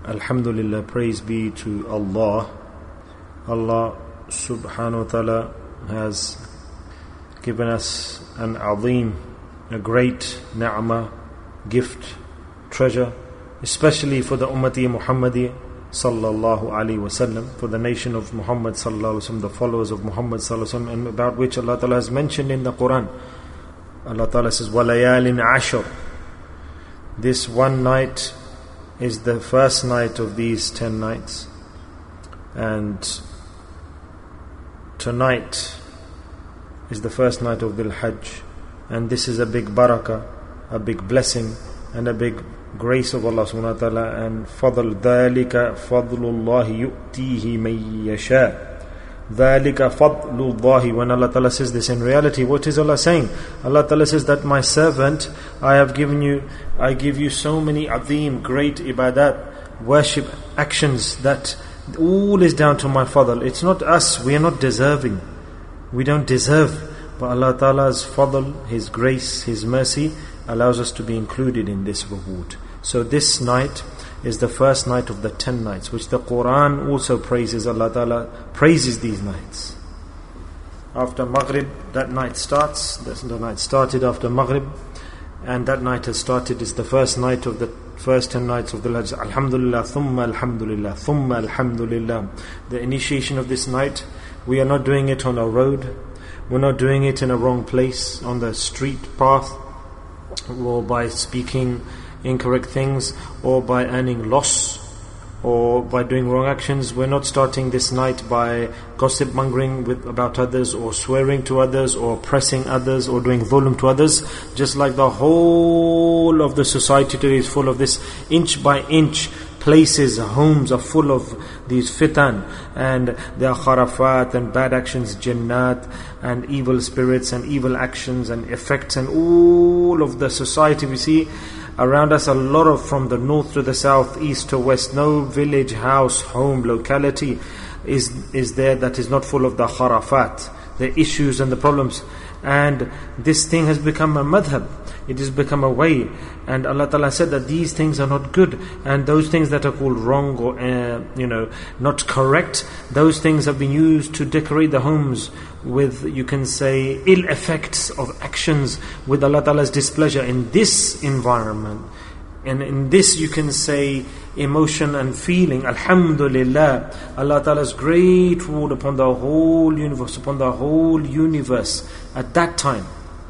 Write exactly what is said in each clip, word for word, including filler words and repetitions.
Alhamdulillah, praise be to Allah. Allah subhanahu wa ta'ala has given us an azim, a great ni'mah, gift, treasure, especially for the ummati Muhammadi sallallahu alaihi wasallam, for the nation of Muhammad sallallahu alaihi wasallam, the followers of Muhammad sallallahu alaihi wasallam, and about which Allah ta'ala has mentioned in the Quran. Allah ta'ala says, وَلَيَالٍ عَشْرٍ. This one night is the first night of these ten nights, and tonight is the first night of Dhul Hajj, and this is a big barakah, a big blessing, and a big grace of Allah subhanahu wa ta'ala, and فَضْلُ ذَلِكَ فَضْلُ اللَّهِ يُؤْتِيهِ مَن يَشَاءُ. ذَلِكَ فَضْلُ اللَّهِ. When Allah ta'ala says this, in reality, what is Allah saying? Allah ta'ala says that my servant, I have given you, I give you so many azim, great ibadat, worship, actions, that all is down to my fadl. It's not us, we are not deserving. We don't deserve. But Allah ta'ala's fadl, His grace, His mercy, allows us to be included in this reward. So this night is the first night of the ten nights, which the Quran also praises. Allah Ta'ala praises these nights. After Maghrib, that night starts. The night started after Maghrib, and that night has started. Is the first night of the first ten nights of the Hajj. Alhamdulillah, thumma alhamdulillah, thumma alhamdulillah. The initiation of this night, we are not doing it on a road. We're not doing it in a wrong place, on the street path, or by speaking incorrect things, or by earning loss, or by doing wrong actions. We're not starting this night by gossip mongering with, about others, or swearing to others, or oppressing others, or doing dhulm to others. Just like the whole of the society today is full of this, inch by inch, places, homes are full of these fitan, and there are kharafat and bad actions, jinnat and evil spirits and evil actions and effects, and all of the society we see around us, a lot of, from the north to the south, east to west, no village, house, home, locality is is there that is not full of the kharafat, the issues and the problems. And this thing has become a madhab, it has become a way, and Allah Ta'ala said that these things are not good, and those things that are called wrong or uh, you know not correct, those things have been used to decorate the homes with, you can say, ill effects of actions with Allah Ta'ala's displeasure in this environment. And in this, you can say, emotion and feeling, alhamdulillah, Allah Ta'ala's great reward upon the whole universe, upon the whole universe at that time.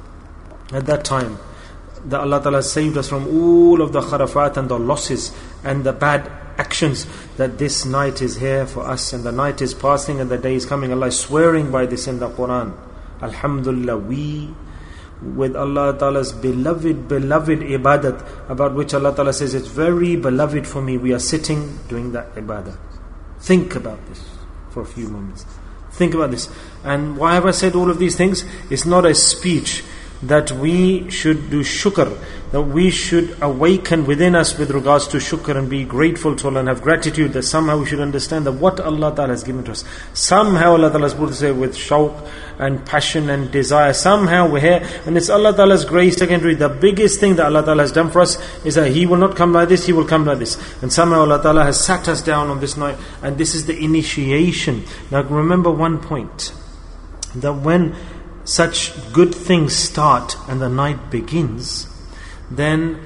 At that time, that Allah Ta'ala saved us from all of the kharafat and the losses and the bad actions, that this night is here for us, and the night is passing and the day is coming. Allah is swearing by this in the Quran. Alhamdulillah, we with Allah Ta'ala's beloved, beloved ibadat, about which Allah Ta'ala says it's very beloved for me, we are sitting doing that ibadah. Think about this for a few moments. Think about this. And why have I said all of these things? It's not a speech that we should do shukr, that we should awaken within us with regards to shukr and be grateful to Allah and have gratitude, that somehow we should understand that what Allah Ta'ala has given to us. Somehow Allah Ta'ala has put us here with shawq and passion and desire. Somehow we're here, and it's Allah Ta'ala's grace secondary. The biggest thing that Allah Ta'ala has done for us is that He will not come like this, He will come like this. And somehow Allah Ta'ala has sat us down on this night, and this is the initiation. Now remember one point, that when such good things start and the night begins, then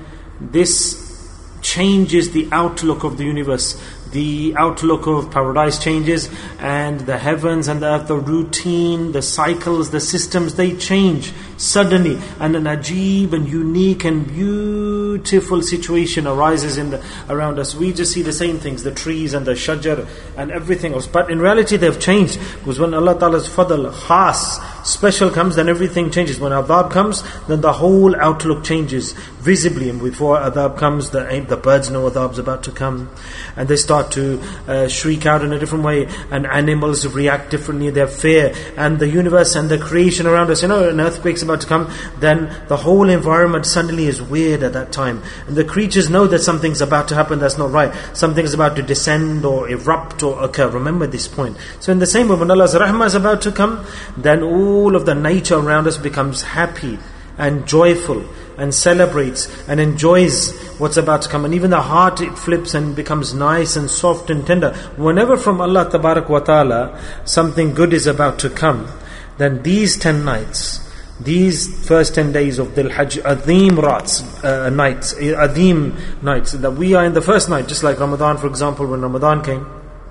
this changes the outlook of the universe. The outlook of paradise changes, and the heavens and the earth, the routine, the cycles, the systems, they change suddenly, and an ajib and unique and beautiful situation arises in the, around us. We just see the same things, the trees and the shajar and everything else, but in reality they've changed, because when Allah Ta'ala's fadl, khas, special comes, then everything changes. When adhab comes, then the whole outlook changes visibly, and before adhab comes, the, the birds know adhab's about to come, and they start to uh, shriek out in a different way, and animals react differently, they have fear, and the universe and the creation around us, you know, an earthquake's about to come, then the whole environment suddenly is weird at that time, and the creatures know that something's about to happen that's not right, something's about to descend or erupt or occur. Remember this point. So in the same way, when Allah's rahmah is about to come, then all of the nature around us becomes happy and joyful, and celebrates and enjoys what's about to come. And even the heart, it flips and becomes nice and soft and tender. Whenever from Allah Tabarak wa Ta'ala something good is about to come, then these ten nights, these first ten days of Dhul Hajj, Adhim Rats, uh, nights, Adhim nights, that we are in the first night, just like Ramadan, for example, when Ramadan came.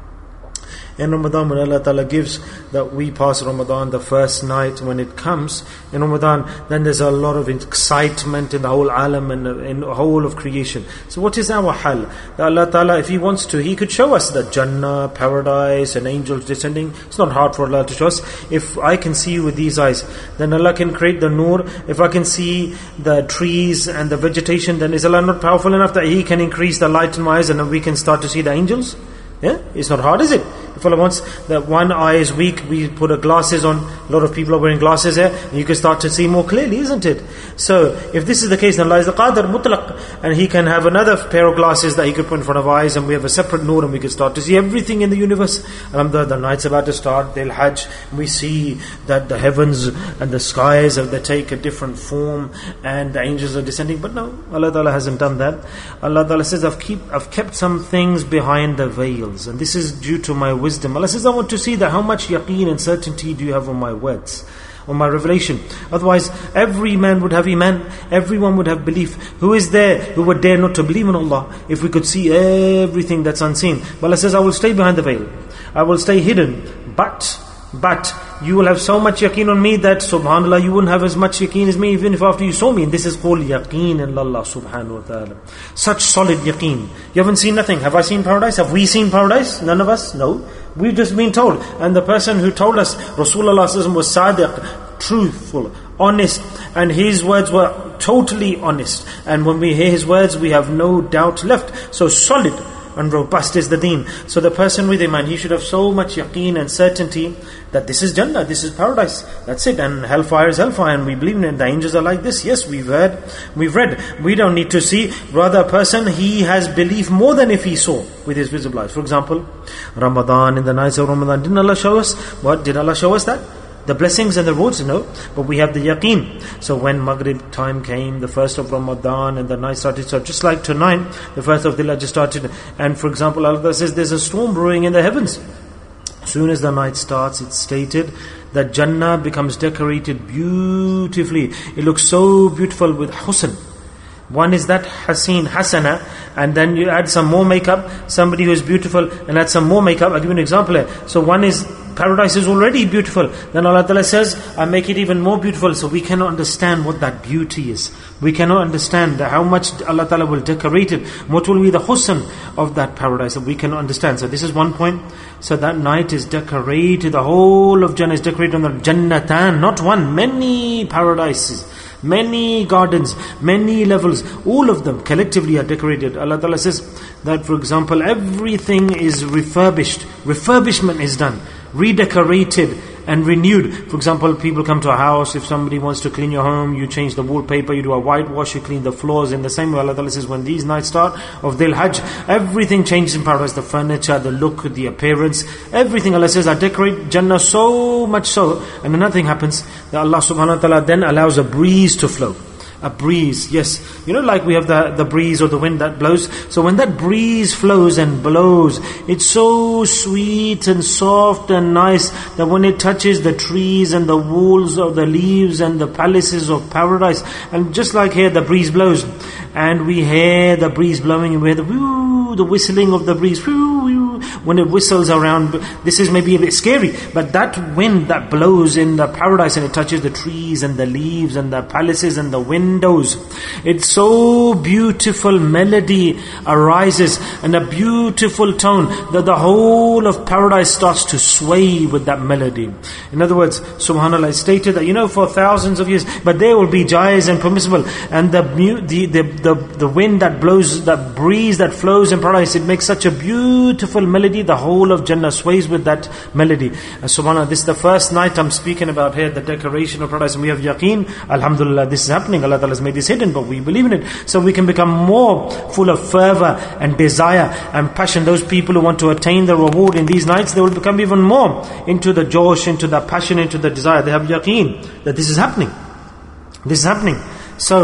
In Ramadan, when Allah Ta'ala gives that we pass Ramadan, the first night when it comes in Ramadan, then there's a lot of excitement in the whole alam and in the whole of creation. So what is our hal? That Allah Ta'ala, if He wants to, He could show us the Jannah, paradise and angels descending. It's not hard for Allah to show us. If I can see with these eyes, then Allah can create the nur. If I can see the trees and the vegetation, then is Allah not powerful enough that He can increase the light in my eyes and then we can start to see the angels? Yeah, it's not hard, is it? If Allah wants that one eye is weak, we put a glasses on. A lot of people are wearing glasses here, and you can start to see more clearly, isn't it? So, if this is the case, then Allah is the Qadir Mutlaq, and He can have another pair of glasses that He could put in front of our eyes, and we have a separate nur, and we can start to see everything in the universe. Alhamdulillah, the night's about to start, Dhul Hajj, we see that the heavens and the skies, they take a different form, and the angels are descending. But no, Allah Ta'ala hasn't done that. Allah Ta'ala says, I've, keep, I've kept some things behind the veil. And this is due to my wisdom. Allah says, I want to see that how much yaqeen and certainty do you have on my words, on my revelation. Otherwise, every man would have iman, everyone would have belief. Who is there who would dare not to believe in Allah if we could see everything that's unseen? But Allah says, I will stay behind the veil. I will stay hidden. But, but, you will have so much yaqeen on me that subhanAllah, you wouldn't have as much yaqeen as me even if after you saw me. And this is called yaqeen in Allah subhanahu wa ta'ala. Such solid yaqeen. You haven't seen nothing. Have I seen paradise? Have we seen paradise? None of us? No. We've just been told. And the person who told us, Rasulullah was sadiq, truthful, honest, and his words were totally honest. And when we hear his words, we have no doubt left. So solid and robust is the deen. So the person with iman, he should have so much yaqeen and certainty that this is Jannah, this is paradise. That's it. And hellfire is hellfire, and we believe in it. The angels are like this. Yes, we've heard, we've read. We don't need to see. Rather, a person, he has belief more than if he saw with his visible eyes. For example, Ramadan, in the nights of Ramadan, didn't Allah show us? What? Did Allah show us that? The blessings and the rewards? No. But we have the yaqeen. So when Maghrib time came, the first of Ramadan, and the night started, so just like tonight, the first of Dhul Hajj started. And for example, Allah says there's a storm brewing in the heavens. As soon as the night starts, it's stated that Jannah becomes decorated beautifully. It looks so beautiful with husn. One is that Hasin, Hasana, and then you add some more makeup, somebody who is beautiful, and add some more makeup. I'll give you an example here. So one is, paradise is already beautiful. Then Allah Ta'ala says, I make it even more beautiful. So we cannot understand what that beauty is. We cannot understand how much Allah Ta'ala will decorate it. What will be the husn of that paradise that we cannot understand. So this is one point. So that night is decorated, the whole of Jannah is decorated on the Jannatan, not one, many paradises. Many gardens, many levels, all of them collectively are decorated. Allah Ta'ala says that, for example, everything is refurbished. Refurbishment is done, redecorated and renewed. For example, people come to a house, if somebody wants to clean your home, you change the wallpaper, you do a whitewash, you clean the floors. In the same way, Allah Ta'ala says, when these nights start of Dhul Hajj, everything changes in paradise. The furniture, the look, the appearance, everything. Allah says, I decorate Jannah so much so, and then nothing happens, that Allah subhanahu wa ta'ala then allows a breeze to flow. A breeze, yes. You know, like we have the, the breeze or the wind that blows. So when that breeze flows and blows, it's so sweet and soft and nice that when it touches the trees and the walls of the leaves and the palaces of paradise, and just like here the breeze blows, and we hear the breeze blowing, and we hear the whoo, the whistling of the breeze, whoo, whoo, when it whistles around. This is maybe a bit scary, but that wind that blows in the paradise and it touches the trees and the leaves and the palaces and the windows, it's so beautiful melody arises and a beautiful tone that the whole of paradise starts to sway with that melody. In other words, subhanAllah, it's stated that, you know, for thousands of years, but there will be jais and permissible, and the the the the, the wind that blows, that breeze that flows in paradise, it makes such a beautiful melody. The whole of Jannah sways with that melody. And subhanAllah, this is the first night I'm speaking about here, the decoration of paradise, and we have yaqeen. Alhamdulillah, this is happening. Allah Ta'ala has made this hidden, but we believe in it. So we can become more full of fervor and desire and passion. Those people who want to attain the reward in these nights, they will become even more into the josh, into the passion, into the desire. They have yaqeen that this is happening. This is happening. So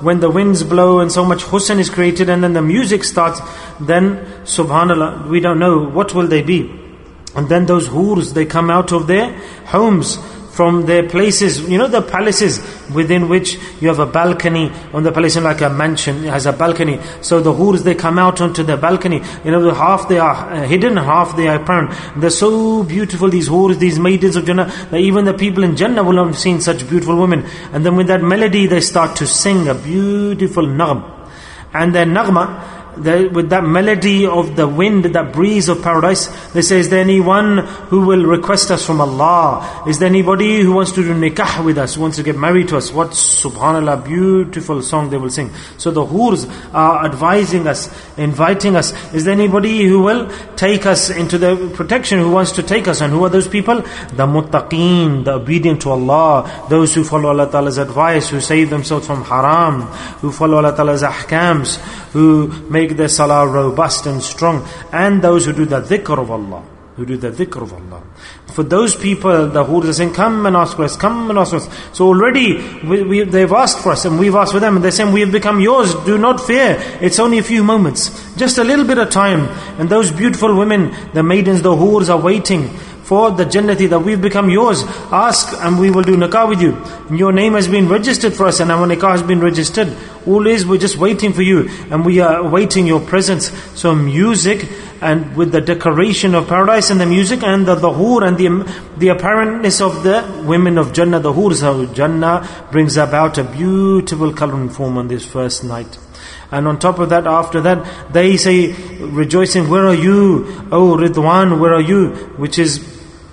when the winds blow and so much husn is created and then the music starts, then subhanallah, we don't know what will they be. And then those hurs, they come out of their homes, from their places, you know the palaces within which you have a balcony, on the palace like a mansion, it has a balcony. So the hurs, they come out onto the balcony. You know, half they are hidden, half they are apparent. They're so beautiful, these hurs, these maidens of Jannah, that even the people in Jannah will have seen such beautiful women. And then with that melody, they start to sing a beautiful naghma. And their naghma, The, with that melody of the wind, that breeze of paradise, they say, is there anyone who will request us from Allah? Is there anybody who wants to do nikah with us, who wants to get married to us? What subhanallah, beautiful song they will sing. So the hurs are advising us, inviting us. Is there anybody who will take us into the protection, who wants to take us? And who are those people? The muttaqeen, the obedient to Allah, those who follow Allah Ta'ala's advice, who save themselves from haram, who follow Allah Ta'ala's ahkams, who make their salah robust and strong, and those who do the dhikr of Allah, who do the dhikr of Allah. For those people, the hurs are saying, come and ask for us, come and ask for us. So already we, we, they've asked for us and we've asked for them, and they're saying, we have become yours, do not fear. It's only a few moments, just a little bit of time. And those beautiful women, the maidens, the hurs are waiting for the Jannati, that we've become yours. Ask and we will do nikah with you. Your name has been registered for us and our nikah has been registered. Always we're just waiting for you and we are awaiting your presence. So music, and with the decoration of paradise and the music and the, the hur and the, the apparentness of the women of Jannah, the hurs of Jannah brings about a beautiful colouring form on this first night. And on top of that, after that, they say, rejoicing, where are you? Oh Ridwan, where are you? Which is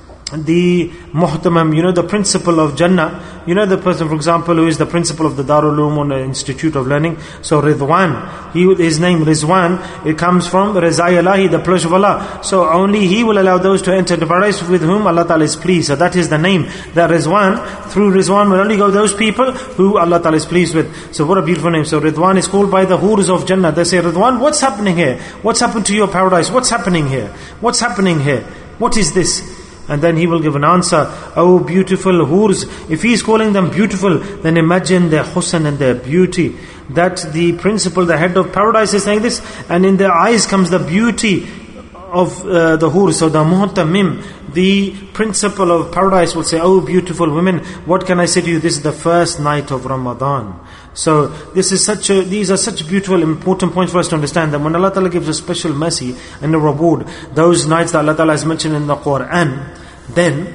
the muhtamam, you know, the principal of Jannah. You know the person, for example, who is the principal of the Darul Uloom or the Institute of Learning. So Ridwan, he, his name Rizwan, it comes from Rizai Allahi, the pleasure of Allah. So only He will allow those to enter the paradise with whom Allah Ta'ala is pleased. So that is the name. That Rizwan, through Rizwan will only go those people who Allah Ta'ala is pleased with. So what a beautiful name. So Ridwan is called by the hurs of Jannah. They say, Ridwan, what's happening here? What's happened to your paradise? What's happening here? What's happening here? What is this? And then he will give an answer. Oh beautiful hurs. If he is calling them beautiful, then imagine their husn and their beauty. That the principal, the head of paradise is saying this, and in their eyes comes the beauty of uh, the hurs. So the muhtamim, the principal of paradise will say, oh beautiful women, what can I say to you? This is the first night of Ramadan. So this is such a, these are such beautiful, important points for us to understand, that when Allah Ta'ala gives a special mercy and a reward, those nights that Allah Ta'ala has mentioned in the Quran, then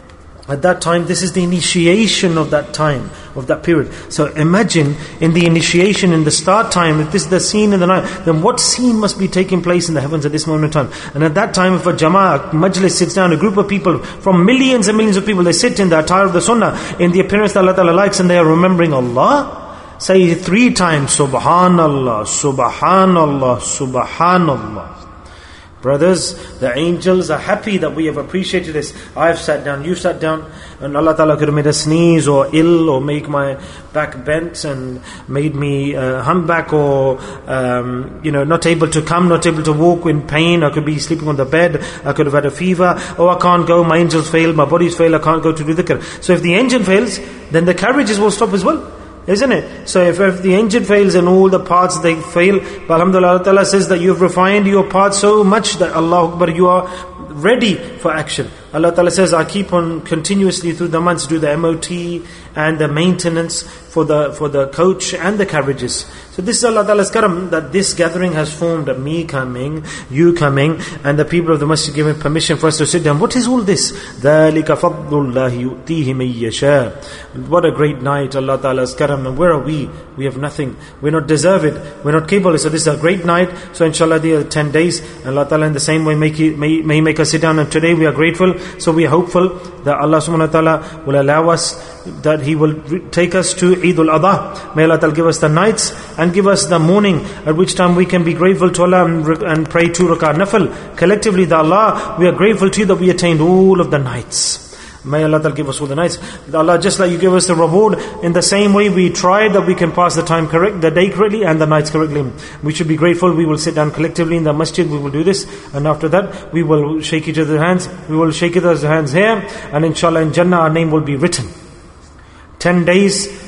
at that time, this is the initiation of that time, of that period. So imagine in the initiation, in the start time, if this is the scene in the night, then what scene must be taking place in the heavens at this moment in time? And at that time, if a jama'ah, majlis sits down, a group of people, from millions and millions of people, they sit in the attire of the sunnah, in the appearance that Allah Ta'ala likes, and they are remembering Allah, say three times, Subhanallah, Subhanallah, Subhanallah. Brothers, the angels are happy that we have appreciated this. I've sat down, you sat down, and Allah Ta'ala could have made us sneeze or ill or make my back bent and made me uh, humpback or um, you know, not able to come, not able to walk, in pain. I could be sleeping on the bed, I could have had a fever. Oh, I can't go, my angels failed, my body's failed, I can't go to do dhikr. So if the engine fails, then the carriages will stop as well. Isn't it? So if, if the engine fails and all the parts they fail, but alhamdulillah, Allah Ta'ala says that you have refined your parts so much that Allah Akbar, you are ready for action. Allah Ta'ala says, I keep on continuously through the months do the M O T and the maintenance for the for the coach and the carriages. So this is Allah Ta'ala's karam, that this gathering has formed, me coming, you coming, and the people of the masjid giving permission for us to sit down. What is all this? ذَلِكَ فَضْلُ اللَّهِ يُؤْتِيهِ مَن يَشَاءُ. What a great night, Allah Ta'ala's karam. And where are we? We have nothing. We're not deserved. We're not capable. So this is a great night. So inshallah, there are ten days. Allah Ta'ala in the same way make it, may, may make us sit down. And today we are grateful. So we are hopeful that Allah Subhanahu Wa Ta'ala will allow us, that He will take us to Eid al-Adha. May Allah Ta'ala give us the nights and give us the morning, at which time we can be grateful to Allah and, and pray two rak'ah nafil. Collectively, that Allah, we are grateful to you that we attained all of the nights. May Allah Ta'ala give us all the nights. Allah, just like you give us the reward, in the same way we try that we can pass the time correct, the day correctly and the nights correctly. We should be grateful. We will sit down collectively in the masjid, we will do this, and after that we will shake each other's hands. We will shake each other's hands here, and inshallah in Jannah our name will be written. Ten days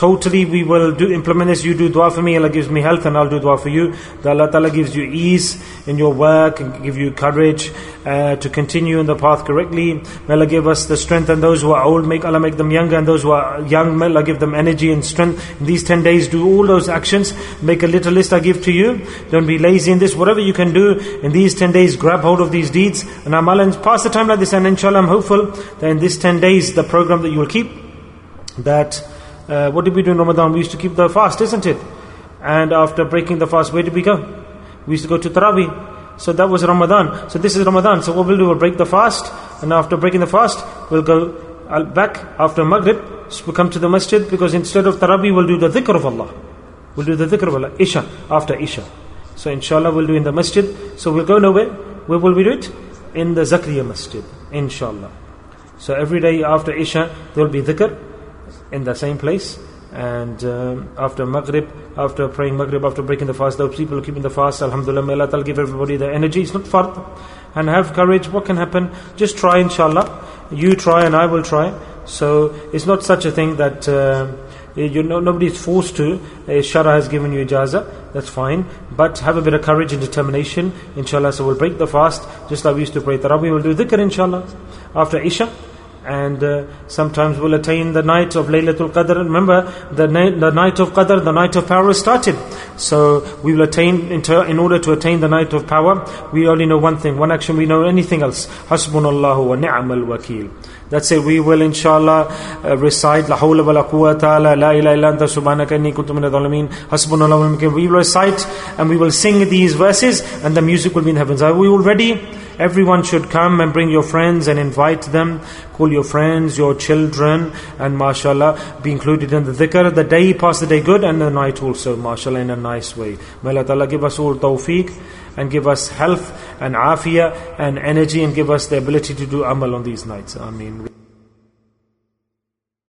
totally we will do implement this. You do dua for me, Allah gives me health, and I'll do dua for you. That Allah Ta'ala gives you ease in your work and give you courage uh, to continue in the path correctly. May Allah give us the strength, and those who are old, make Allah make them younger, and those who are young, may Allah give them energy and strength. In these ten days, do all those actions. Make a little list I give to you. Don't be lazy in this. Whatever you can do in these ten days, grab hold of these deeds and amal, and pass the time like this. And inshallah, I'm hopeful that in these ten days, the program that you will keep, that uh, what did we do in Ramadan? We used to keep the fast, isn't it? And after breaking the fast, where did we go? We used to go to Taraweeh. So that was Ramadan. So this is Ramadan. So what we'll do, we'll break the fast, and after breaking the fast, we'll go back after Maghrib. So we'll come to the masjid, because instead of Taraweeh, we'll do the dhikr of Allah. We'll do the dhikr of Allah, Isha, after Isha. So inshallah, we'll do in the masjid. So we'll go nowhere. Where will we do it? In the Zakriya Masjid, inshallah. So every day after Isha, there will be dhikr in the same place. And um, after Maghrib, after praying Maghrib, after breaking the fast, those people who keeping the fast, alhamdulillah, may Allah Ta'ala give everybody the energy. It's not fard. And have courage. What can happen? Just try, inshallah. You try and I will try. So it's not such a thing that uh, you know, nobody is forced to. uh, Shara has given you ijazah, that's fine, but have a bit of courage and determination, inshallah. So we'll break the fast, just like we used to pray Taraweeh. We'll do dhikr, inshallah, after Isha. And uh, sometimes we'll attain the night of Laylatul Qadr. Remember, the, na- the night of Qadr, the night of power started. So we will attain, in, ter- in order to attain the night of power, we only know one thing, one action, we know anything else. Hasbunallahu wa ni'mal wakeel. That's it. We will inshallah uh, recite La hawla wa la quwwata la ilaha illa anta subhanaka inni kuntu minadh dhalimin. Hasbunallahu wa ni'mal wakeel. We will recite and we will sing these verses, and the music will be in heavens. Are we all ready? Everyone should come and bring your friends and invite them. Call your friends, your children, and mashallah, be included in the dhikr. The day, pass the day good, and the night also, mashallah, in a nice way. May Allah Ta'ala give us all tawfiq, and give us health and afiyah and energy, and give us the ability to do amal on these nights. Ameen.